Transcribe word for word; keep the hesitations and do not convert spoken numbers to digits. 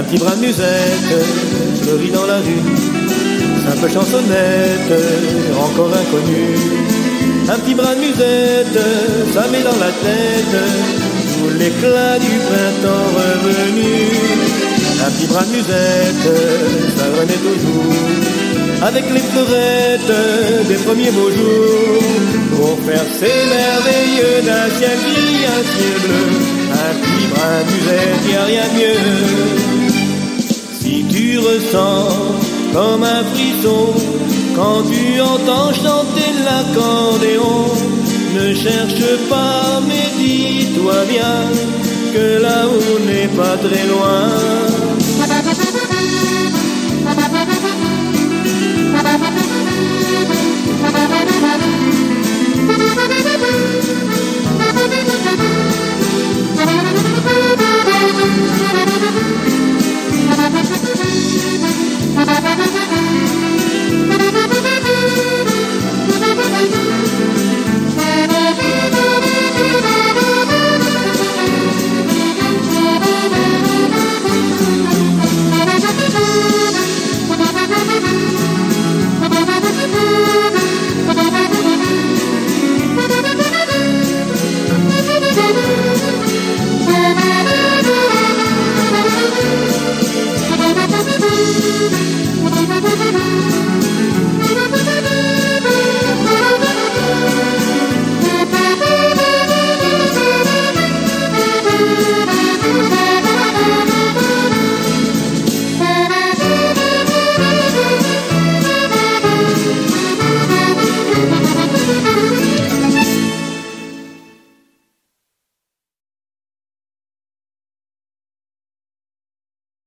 petit brin de musette fleurit dans la rue, simple chansonnette, encore inconnue. Un petit brin de musette, ça met dans la tête tout l'éclat du printemps revenu. Un petit brin de musette, ça renaît toujours avec les fleurettes des premiers beaux jours, pour faire s'émerveiller d'un ciel gris, un ciel bleu. Un petit brin de musette, y a rien de mieux. Si tu ressens comme un frisson quand tu entends chanter l'accordéon, ne cherche pas, mais dis-toi bien que là-haut n'est pas très loin. Thank you.